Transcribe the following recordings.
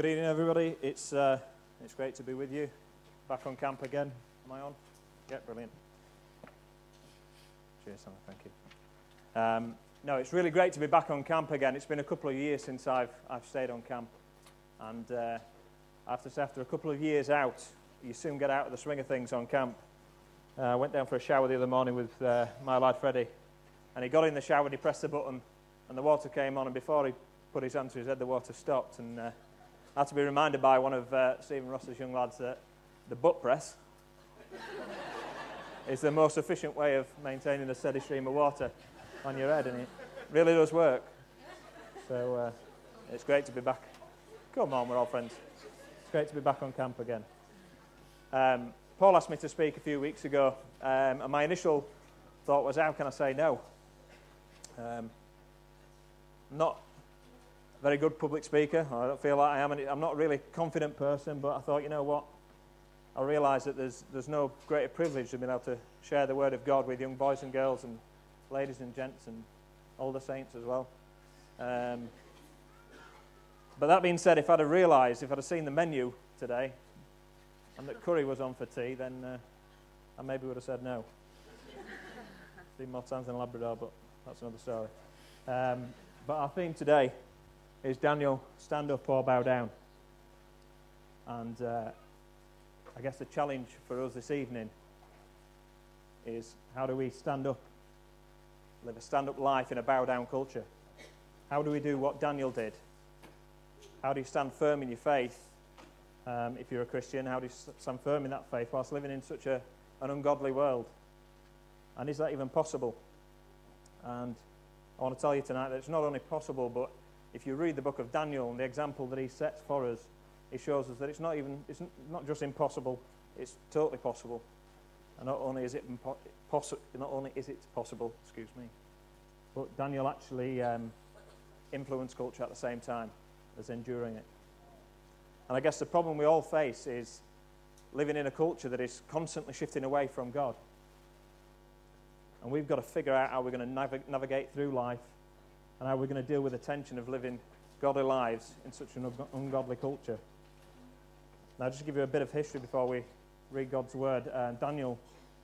Good evening, everybody. It's great to be with you. Back on camp again. Am I on? Yeah, brilliant. Cheers, Sam. Thank you. No, it's really great to be back on camp again. It's been a couple of years since I've stayed on camp, and I have to say, after a couple of years out, you soon get out of the swing of things on camp. I went down for a shower the other morning with my lad Freddie, and he got in the shower and he pressed the button, and the water came on, and before he put his hand to his head, the water stopped, and I had to be reminded by one of Stephen Ross's young lads that the butt press is the most efficient way of maintaining a steady stream of water on your head, and it really does work. So it's great to be back. Come on, we're all friends. It's great to be back on camp again. Paul asked me to speak a few weeks ago, and my initial thought was, how can I say no? Not a very good public speaker. I don't feel like I am. I'm not a really confident person, but I thought, you know what? I realise that there's no greater privilege than being able to share the word of God with young boys and girls and ladies and gents and older saints as well. But that being said, if I'd have realised, if I'd have seen the menu today and that curry was on for tea, then I maybe would have said no. Seen more times than Labrador, but that's another story. But our theme today is Daniel, stand up or bow down. And I guess the challenge for us this evening is, how do we stand up, live a stand-up life in a bow-down culture? How do we do what Daniel did? How do you stand firm in your faith if you're a Christian? How do you stand firm in that faith whilst living in such an ungodly world? And is that even possible? And I want to tell you tonight that it's not only possible, but if you read the book of Daniel and the example that he sets for us, it shows us that it's not just impossible, it's totally possible. And not only is it possible, but Daniel actually influenced culture at the same time as enduring it. And I guess the problem we all face is living in a culture that is constantly shifting away from God. And we've got to figure out how we're going to navigate through life and how we're going to deal with the tension of living godly lives in such an ungodly culture. Now, just to give you a bit of history before we read God's word, Daniel,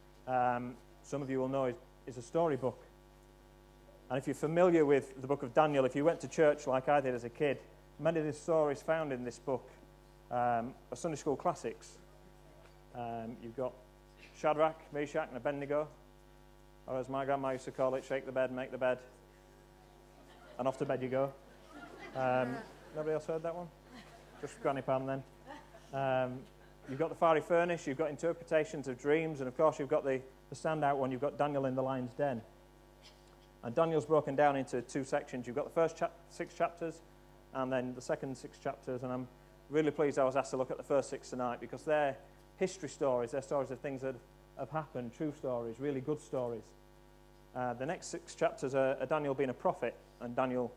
some of you will know, is a storybook. And if you're familiar with the book of Daniel, if you went to church like I did as a kid, many of the stories found in this book are Sunday school classics. You've got Shadrach, Meshach, and Abednego, or as my grandma used to call it, shake the bed, make the bed, and off to bed you go. Nobody else heard that one? Just Granny Pam then. You've got the fiery furnace, you've got interpretations of dreams, and of course you've got the standout one, you've got Daniel in the lion's den. And Daniel's broken down into two sections. You've got the first 6 chapters and then the second 6 chapters, and I'm really pleased I was asked to look at the first 6 tonight, because they're history stories, they're stories of things that have happened, true stories, really good stories. The next 6 chapters are Daniel being a prophet, and Daniel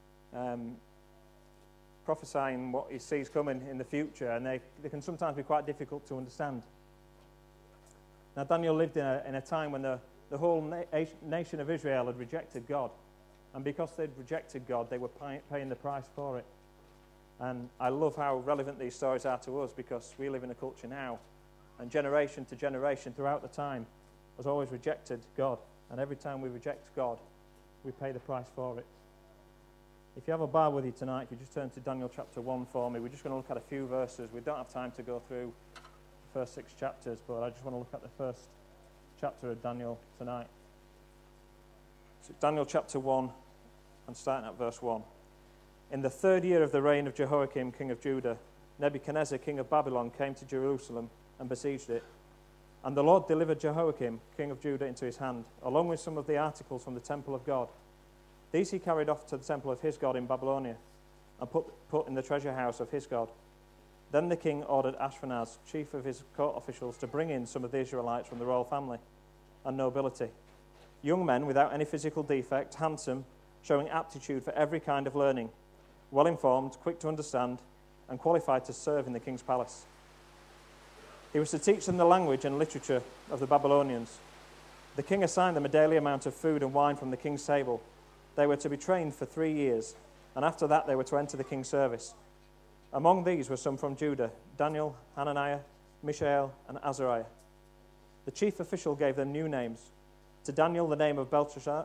prophesying what he sees coming in the future, and they can sometimes be quite difficult to understand. Now, Daniel lived in a time when the whole nation of Israel had rejected God, and because they'd rejected God, they were paying the price for it. And I love how relevant these stories are to us, because we live in a culture now, and generation to generation throughout the time has always rejected God, and every time we reject God, we pay the price for it. If you have a Bible with you tonight, if you just turn to Daniel chapter 1 for me, we're just going to look at a few verses. We don't have time to go through the first 6 chapters, but I just want to look at the first chapter of Daniel tonight. So Daniel chapter 1, and starting at verse 1. In the 3rd year of the reign of Jehoiakim, king of Judah, Nebuchadnezzar, king of Babylon, came to Jerusalem and besieged it. And the Lord delivered Jehoiakim, king of Judah, into his hand, along with some of the articles from the temple of God. These he carried off to the temple of his God in Babylonia, and put in the treasure house of his God. Then the king ordered Ashpenaz, chief of his court officials, to bring in some of the Israelites from the royal family and nobility, young men without any physical defect, handsome, showing aptitude for every kind of learning, well-informed, quick to understand, and qualified to serve in the king's palace. He was to teach them the language and literature of the Babylonians. The king assigned them a daily amount of food and wine from the king's table. They were to be trained for 3 years, and after that they were to enter the king's service. Among these were some from Judah: Daniel, Hananiah, Mishael, and Azariah. The chief official gave them new names. To Daniel, the name of Belteshazzar,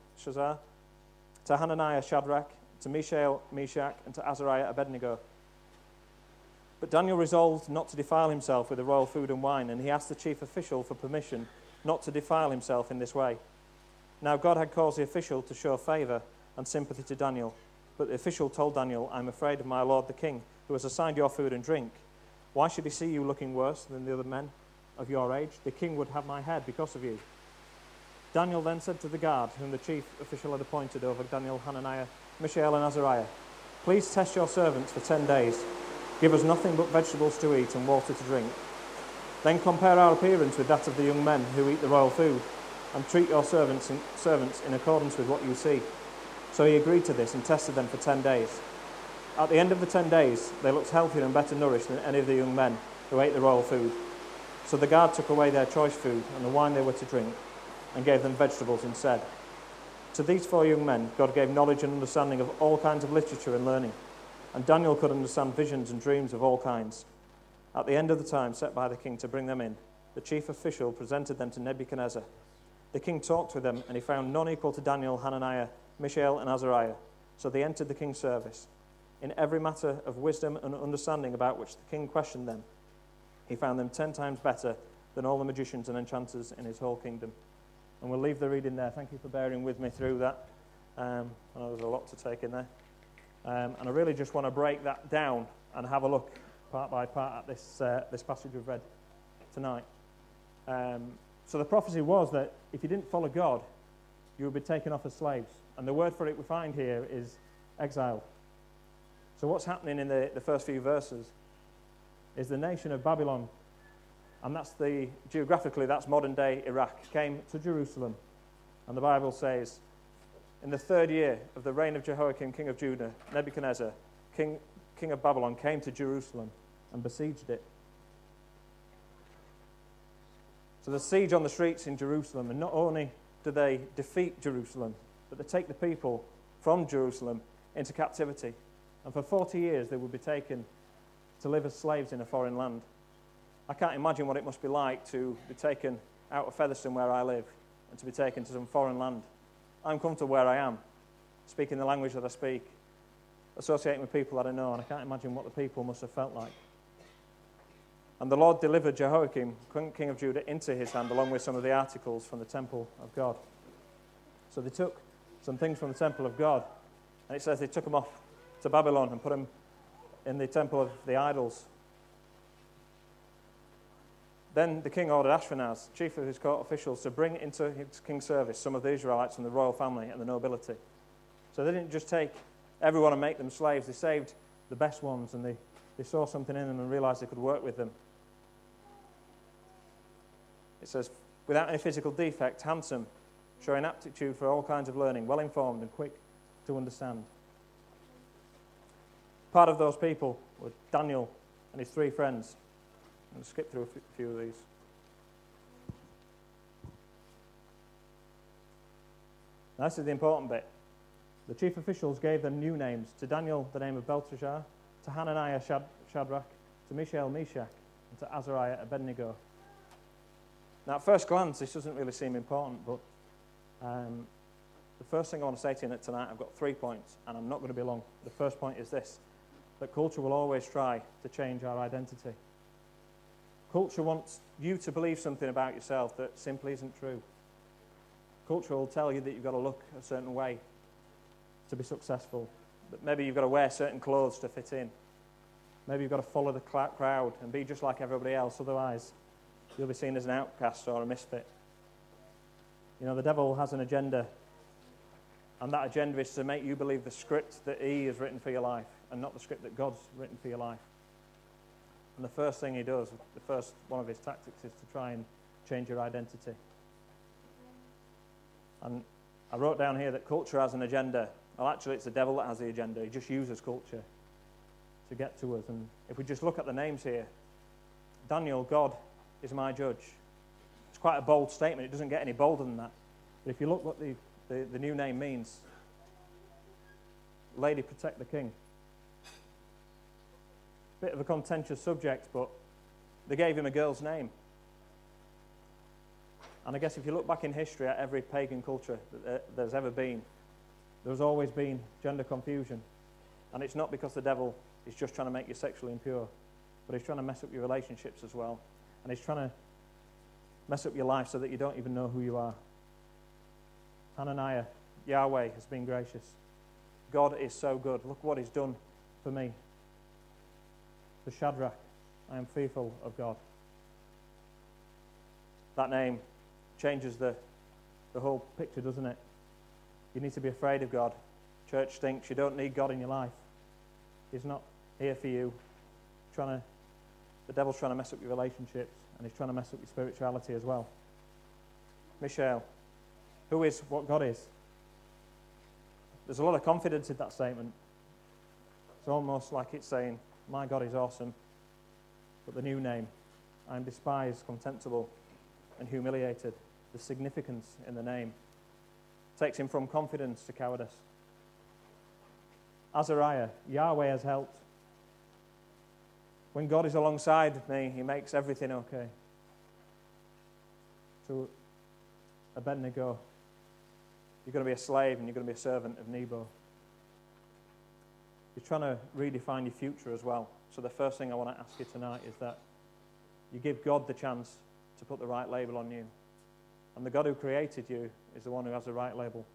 to Hananiah, Shadrach, to Mishael, Meshach, and to Azariah, Abednego. But Daniel resolved not to defile himself with the royal food and wine, and he asked the chief official for permission not to defile himself in this way. Now God had caused the official to show favour and sympathy to Daniel, but the official told Daniel, "I'm afraid of my lord the king, who has assigned your food and drink. Why should he see you looking worse than the other men of your age? The king would have my head because of you." Daniel then said to the guard, whom the chief official had appointed over Daniel, Hananiah, Mishael, and Azariah, "Please test your servants for 10 days. Give us nothing but vegetables to eat and water to drink. Then compare our appearance with that of the young men who eat the royal food, and treat your servants in accordance with what you see." So he agreed to this and tested them for 10 days. At the end of the 10 days, they looked healthier and better nourished than any of the young men who ate the royal food. So the guard took away their choice food and the wine they were to drink, and gave them vegetables instead. To these 4 young men, God gave knowledge and understanding of all kinds of literature and learning, and Daniel could understand visions and dreams of all kinds. At the end of the time set by the king to bring them in, the chief official presented them to Nebuchadnezzar. The king talked with them, and he found none equal to Daniel, Hananiah, Mishael, and Azariah. So they entered the king's service. In every matter of wisdom and understanding about which the king questioned them, he found them 10 times better than all the magicians and enchanters in his whole kingdom. And we'll leave the reading there. Thank you for bearing with me through that. I know there's a lot to take in there. And I really just want to break that down and have a look part by part at this passage we've read tonight. So the prophecy was that if you didn't follow God, you would be taken off as slaves. And the word for it we find here is exile. So what's happening in the first few verses is the nation of Babylon, and geographically that's modern-day Iraq, came to Jerusalem. And the Bible says, in the 3rd year of the reign of Jehoiakim, king of Judah, Nebuchadnezzar, king of Babylon, came to Jerusalem and besieged it. So there's siege on the streets in Jerusalem, and not only do they defeat Jerusalem, but they take the people from Jerusalem into captivity. And for 40 years they would be taken to live as slaves in a foreign land. I can't imagine what it must be like to be taken out of Featherstone, where I live, and to be taken to some foreign land. I'm comfortable where I am, speaking the language that I speak, associating with people that I know, and I can't imagine what the people must have felt like. And the Lord delivered Jehoiakim, king of Judah, into his hand, along with some of the articles from the temple of God. So they took some things from the temple of God, and it says they took them off to Babylon and put them in the temple of the idols. Then the king ordered Ashpenaz, chief of his court officials, to bring into his king's service some of the Israelites from the royal family and the nobility. So they didn't just take everyone and make them slaves. They saved the best ones, and they saw something in them and realized they could work with them. It says, without any physical defect, handsome, showing aptitude for all kinds of learning, well-informed and quick to understand. Part of those people were Daniel and his 3 friends. I'm going to skip through a few of these. Now, this is the important bit. The chief officials gave them new names. To Daniel, the name of Belteshazzar. To Hananiah, Shadrach. To Mishael, Meshach. And to Azariah, Abednego. Now, at first glance, this doesn't really seem important, but the first thing I want to say to you tonight, I've got 3 points, and I'm not going to be long. The first point is this, that culture will always try to change our identity. Culture wants you to believe something about yourself that simply isn't true. Culture will tell you that you've got to look a certain way to be successful, that maybe you've got to wear certain clothes to fit in. Maybe you've got to follow the crowd and be just like everybody else, otherwise you'll be seen as an outcast or a misfit. You know, the devil has an agenda, and that agenda is to make you believe the script that he has written for your life and not the script that God's written for your life. And the first thing he does, the first one of his tactics, is to try and change your identity. And I wrote down here that culture has an agenda. Well, actually, it's the devil that has the agenda. He just uses culture to get to us. And if we just look at the names here, Daniel, God is my judge. It's quite a bold statement. It doesn't get any bolder than that. But if you look what the new name means, Lady, protect the king. bit of a contentious subject, but they gave him a girl's name. And I guess if you look back in history at every pagan culture that there's ever been, there's always been gender confusion. And it's not because the devil is just trying to make you sexually impure, but he's trying to mess up your relationships as well. And he's trying to mess up your life so that you don't even know who you are. Hananiah, Yahweh has been gracious. God is so good. Look what he's done for me. For Shadrach, I am fearful of God. That name changes the whole picture, doesn't it? You need to be afraid of God. Church stinks. You don't need God in your life. He's not here for you. The devil's trying to mess up your relationships, and he's trying to mess up your spirituality as well. Mishael, who is what God is? There's a lot of confidence in that statement. It's almost like it's saying, my God is awesome, but the new name, I am despised, contemptible, and humiliated. The significance in the name takes him from confidence to cowardice. Azariah, Yahweh has helped. When God is alongside me, he makes everything okay. To Abednego, you're going to be a slave and you're going to be a servant of Nebo. You're trying to redefine your future as well. So the first thing I want to ask you tonight is that you give God the chance to put the right label on you. And the God who created you is the one who has the right label.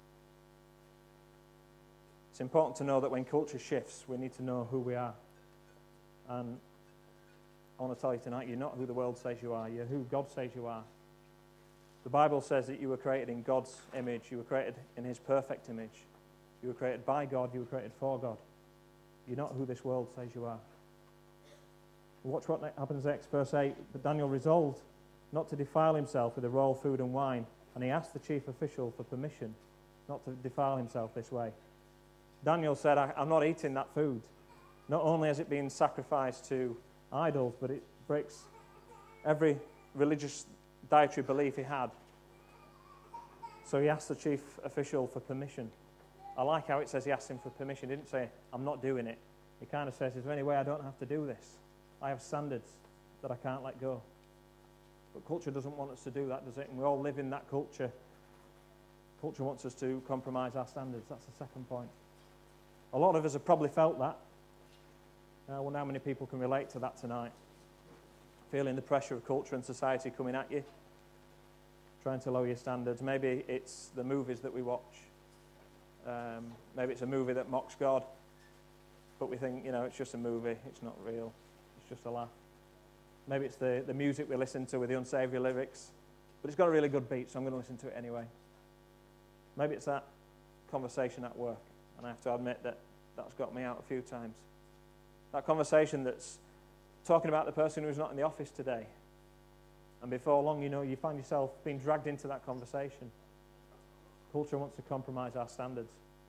It's important to know that when culture shifts, we need to know who we are. And I want to tell you tonight, you're not who the world says you are. You're who God says you are. The Bible says that you were created in God's image. You were created in his perfect image. You were created by God. You were created for God. You're not who this world says you are. Watch what happens next, verse 8. But Daniel resolved not to defile himself with the royal food and wine, and he asked the chief official for permission not to defile himself this way. Daniel said, I'm not eating that food. Not only has it been sacrificed to idols, but it breaks every religious dietary belief he had. So he asked the chief official for permission. I like how it says he asked him for permission. He didn't say, I'm not doing it. He kind of says, is there any way I don't have to do this? I have standards that I can't let go. But culture doesn't want us to do that, does it? And we all live in that culture. Culture wants us to compromise our standards. That's the second point. A lot of us have probably felt that. I wonder how many people can relate to that tonight. Feeling the pressure of culture and society coming at you. Trying to lower your standards. Maybe it's the movies that we watch. Maybe it's a movie that mocks God. But we think, it's just a movie. It's not real. It's just a laugh. Maybe it's the music we listen to with the unsavory lyrics. But it's got a really good beat, so I'm going to listen to it anyway. Maybe it's that conversation at work. And I have to admit that that's got me out a few times. That conversation that's talking about the person who's not in the office today. And before long, you find yourself being dragged into that conversation. Culture wants to compromise our standards.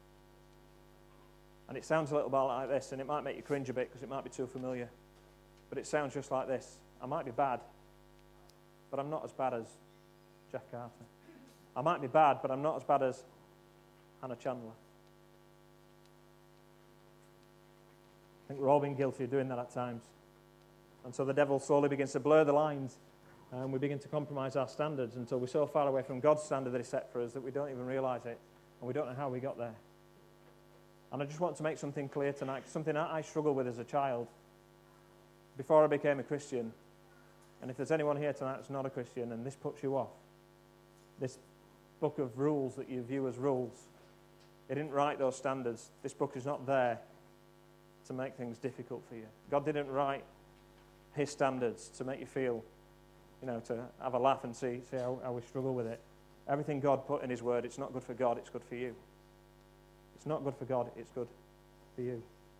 And it sounds a little bit like this, and it might make you cringe a bit because it might be too familiar. But it sounds just like this. I might be bad, but I'm not as bad as Jeff Carter. I might be bad, but I'm not as bad as Hannah Chandler. I think we're all been guilty of doing that at times. And so the devil slowly begins to blur the lines, and we begin to compromise our standards until we're so far away from God's standard that he set for us that we don't even realize it, and we don't know how we got there. And I just want to make something clear tonight, something I struggled with as a child before I became a Christian. And if there's anyone here tonight that's not a Christian and this puts you off, this book of rules that you view as rules, it didn't write those standards. This book is not there to make things difficult for you. God didn't write his standards to make you feel, to have a laugh and see how we struggle with it. Everything God put in his word, it's not good for God, it's good for you. It's not good for God, it's good for you.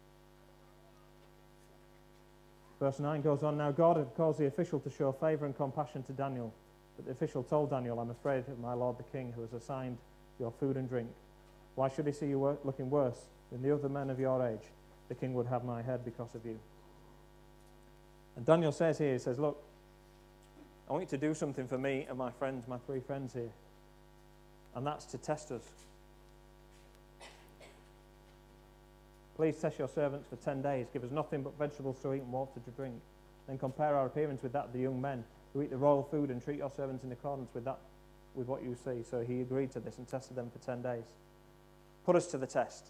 Verse 9 goes on, now God had caused the official to show favor and compassion to Daniel. But the official told Daniel, I'm afraid of my lord the king who has assigned your food and drink. Why should he see you looking worse than the other men of your age? The king would have my head because of you. And Daniel says here, he says, look, I want you to do something for me and my friends, my 3 friends here. And that's to test us. Please test your servants for 10 days. Give us nothing but vegetables to eat and water to drink. Then compare our appearance with that of the young men who eat the royal food, and treat your servants in accordance with what you see. So he agreed to this and tested them for 10 days. Put us to the test.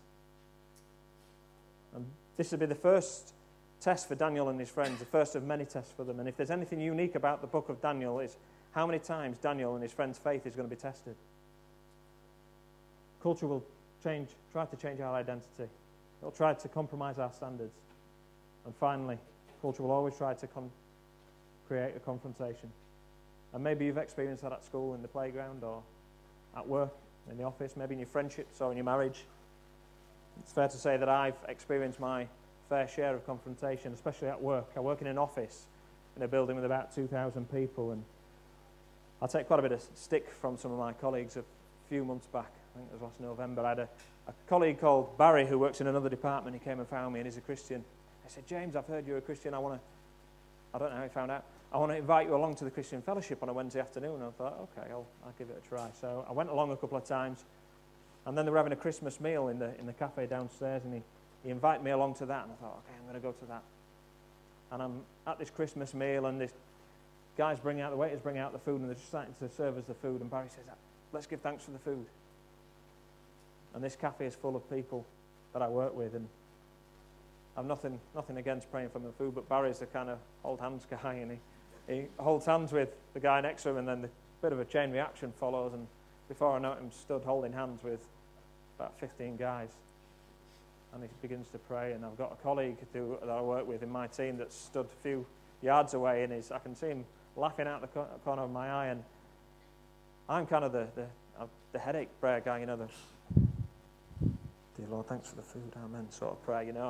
And this would be the first test for Daniel and his friends, the first of many tests for them. And if there's anything unique about the book of Daniel, is how many times Daniel and his friends' faith is going to be tested. Culture will try to change our identity. It'll try to compromise our standards. And finally, culture will always try to create a confrontation. And maybe you've experienced that at school, in the playground, or at work, in the office, maybe in your friendships or in your marriage. It's fair to say that I've experienced my fair share of confrontation, especially at work. I work in an office in a building with about 2,000 people, and I take quite a bit of stick from some of my colleagues a few months back. I think it was last November. I had a colleague called Barry who works in another department. He came and found me, and he's a Christian. I said, James, I've heard you're a Christian. I don't know how he found out. I want to invite you along to the Christian Fellowship on a Wednesday afternoon. And I thought, okay, I'll give it a try. So I went along a couple of times, and then they were having a Christmas meal in the cafe downstairs, and he invited me along to that, and I thought, okay, I'm going to go to that. And I'm at this Christmas meal, and this waiters bring out the food, and they're just starting to serve us the food, and Barry says, let's give thanks for the food. And this cafe is full of people that I work with, and I've nothing against praying for the food, but Barry's the kind of hold hands guy, and he holds hands with the guy next to him, and then a bit of a chain reaction follows, and before I know it, I'm stood holding hands with about 15 guys. And he begins to pray, and I've got a colleague that I work with in my team that stood a few yards away, and I can see him laughing out the corner of my eye, and I'm kind of the headache prayer guy, the dear Lord, thanks for the food, amen, sort of prayer, and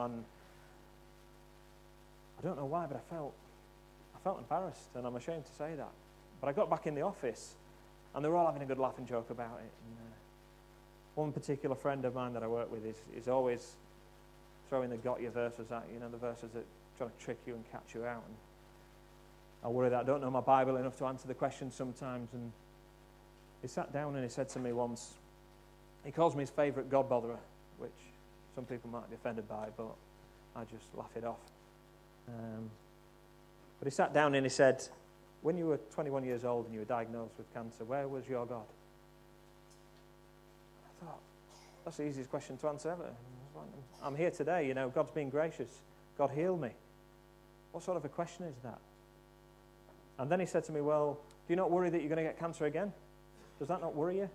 I don't know why, but I felt embarrassed, and I'm ashamed to say that. But I got back in the office, and they were all having a good laugh and joke about it. And one particular friend of mine that I work with is always throwing the got you verses at you, the verses that try to trick you and catch you out. And I worry that I don't know my Bible enough to answer the questions sometimes. And he sat down and he said to me once, he calls me his favourite God botherer, which some people might be offended by, but I just laugh it off. But he sat down and he said, when you were 21 years old and you were diagnosed with cancer, where was your God? I thought, that's the easiest question to answer ever. I'm here today, God's been gracious. God healed me. What sort of a question is that? And then he said to me, well, do you not worry that you're going to get cancer again? Does that not worry you?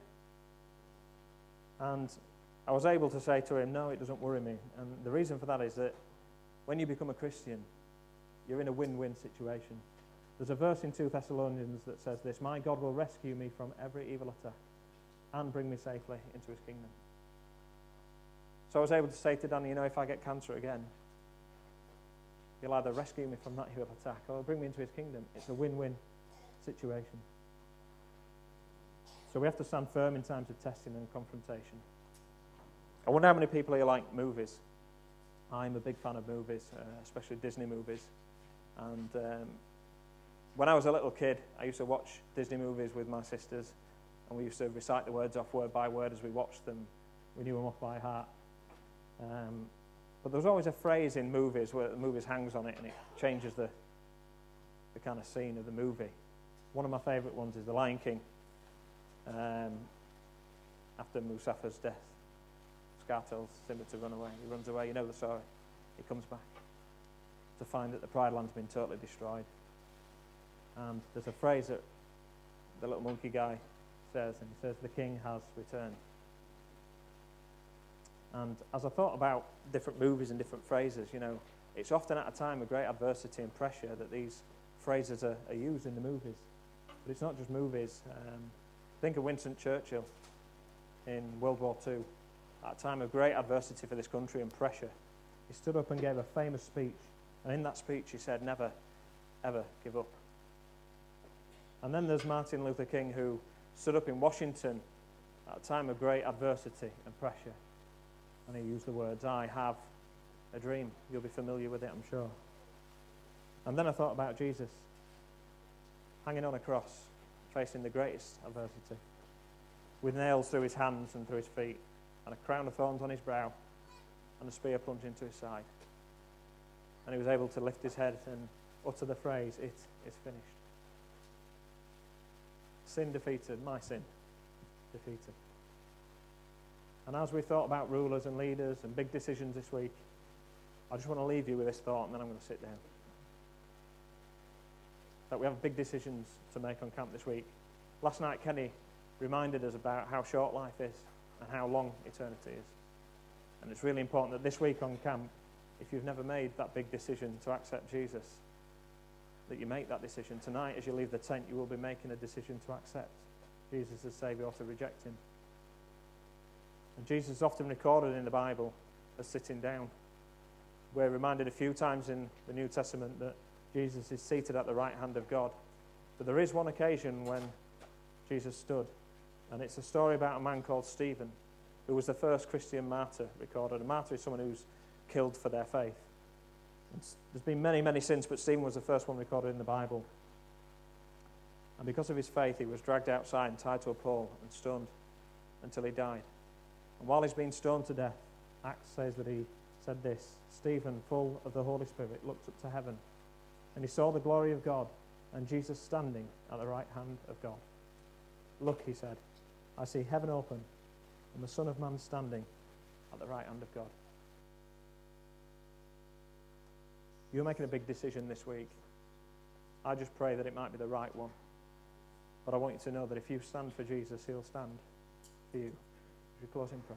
And I was able to say to him, no, it doesn't worry me. And the reason for that is that when you become a Christian, you're in a win-win situation. There's a verse in 2 Thessalonians that says this, my God will rescue me from every evil attack and bring me safely into his kingdom. So I was able to say to Danny, if I get cancer again, he'll either rescue me from that evil attack or bring me into his kingdom. It's a win-win situation. So we have to stand firm in times of testing and confrontation. I wonder how many people here like movies. I'm a big fan of movies, especially Disney movies. And when I was a little kid, I used to watch Disney movies with my sisters, and we used to recite the words off word by word as we watched them. We knew them off by heart. But there was always a phrase in movies where the movie hangs on it and it changes the kind of scene of the movie. One of my favourite ones is The Lion King. After Mustafa's death, Scar tells Simba to run away. He runs away, you know the story. He comes back to find that the Pride Land's been totally destroyed. And there's a phrase that the little monkey guy says, and he says, the king has returned. And as I thought about different movies and different phrases, it's often at a time of great adversity and pressure that these phrases are used in the movies. But it's not just movies. Think of Winston Churchill in World War II. At a time of great adversity for this country and pressure, he stood up and gave a famous speech. And in that speech he said, never, ever give up. And then there's Martin Luther King, who stood up in Washington at a time of great adversity and pressure. And he used the words, I have a dream. You'll be familiar with it, I'm sure. And then I thought about Jesus, hanging on a cross, facing the greatest adversity, with nails through his hands and through his feet, and a crown of thorns on his brow, and a spear plunged into his side. And he was able to lift his head and utter the phrase, "It is finished." Sin defeated, my sin defeated. And as we thought about rulers and leaders and big decisions this week, I just want to leave you with this thought, and then I'm going to sit down. That we have big decisions to make on camp this week. Last night, Kenny reminded us about how short life is and how long eternity is. And it's really important that this week on camp, if you've never made that big decision to accept Jesus, that you make that decision. Tonight, as you leave the tent, you will be making a decision to accept Jesus as Saviour or to reject him. And Jesus is often recorded in the Bible as sitting down. We're reminded a few times in the New Testament that Jesus is seated at the right hand of God. But there is one occasion when Jesus stood, and it's a story about a man called Stephen, who was the first Christian martyr recorded. A martyr is someone who's killed for their faith. There's been many, many since, but Stephen was the first one recorded in the Bible. And because of his faith, he was dragged outside and tied to a pole and stoned until he died. And while he's being stoned to death, Acts says that he said this: Stephen, full of the Holy Spirit, looked up to heaven, and he saw the glory of God and Jesus standing at the right hand of God. "Look," he said, "I see heaven open and the Son of Man standing at the right hand of God." You're making a big decision this week. I just pray that it might be the right one. But I want you to know that if you stand for Jesus, he'll stand for you. Would you close in prayer?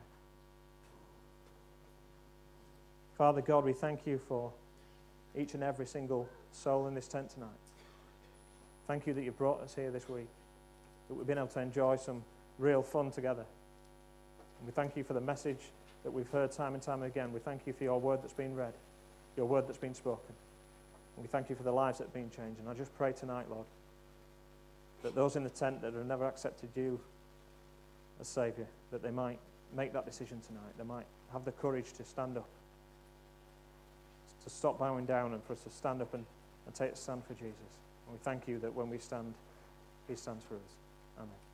Father God, we thank you for each and every single soul in this tent tonight. Thank you that you brought us here this week, that we've been able to enjoy some real fun together. And we thank you for the message that we've heard time and time again. We thank you for your word that's been read, your word that's been spoken. And we thank you for the lives that have been changed. And I just pray tonight, Lord, that those in the tent that have never accepted you as Saviour, that they might make that decision tonight. They might have the courage to stand up, to stop bowing down, and for us to stand up and take a stand for Jesus. And we thank you that when we stand, he stands for us. Amen.